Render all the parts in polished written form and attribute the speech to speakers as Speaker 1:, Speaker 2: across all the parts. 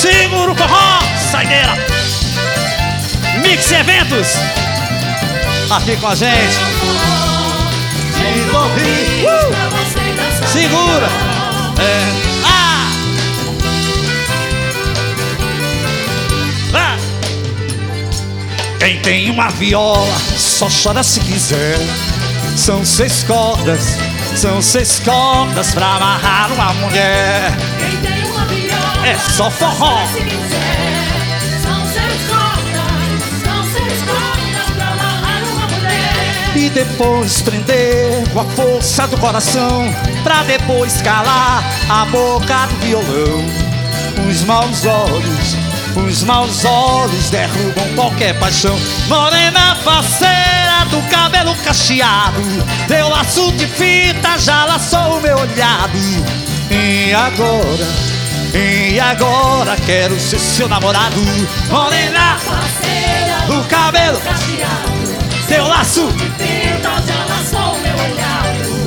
Speaker 1: Segura o forró, saideira. Mix Eventos aqui com a gente. Segura. Quem tem uma viola só chora se quiser. São 6 cordas, são 6 cordas pra amarrar uma mulher.
Speaker 2: Quem tem uma viola
Speaker 1: é só forró.
Speaker 2: se quiser. São 6 cordas pra amarrar uma mulher.
Speaker 1: E depois prender com a força do coração, pra depois calar a boca do violão. Os maus olhos derrubam qualquer paixão. Morena faceira do cabelo cacheado, teu laço de fita já laçou o meu olhado. E agora quero ser seu namorado. Morena
Speaker 2: faceira
Speaker 1: do cabelo
Speaker 2: cacheado,
Speaker 1: teu laço
Speaker 2: de fita já laçou meu olhado.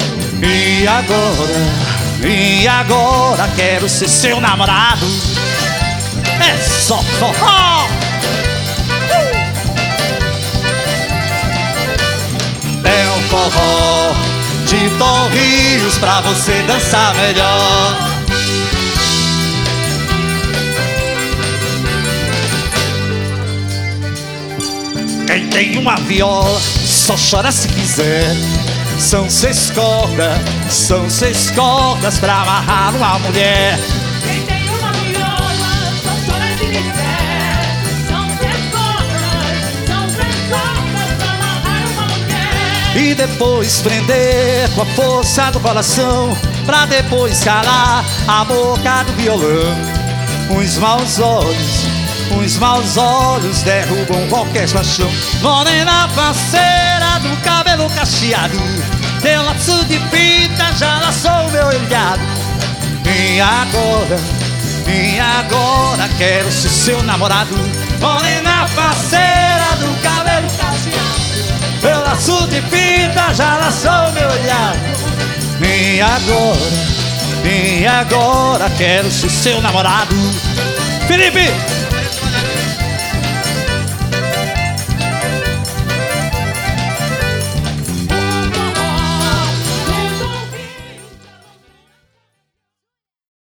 Speaker 1: E agora quero ser seu namorado. É só forró. É um forró de Torrijos pra você dançar melhor. Quem tem uma viola só chora se quiser. São 6 cordas pra amarrar uma mulher.
Speaker 2: Quem tem uma viola só chora se quiser. São 6 cordas pra amarrar uma mulher.
Speaker 1: E depois prender com a força do coração, pra depois calar a boca do violão. Os maus olhos derrubam qualquer paixão. Morena faceira do cabelo cacheado, teu laço de fita já laçou meu olhado. E agora quero ser seu namorado. Morena faceira do cabelo cacheado, teu laço de fita já laçou meu olhado. E agora quero ser seu namorado. Felipe!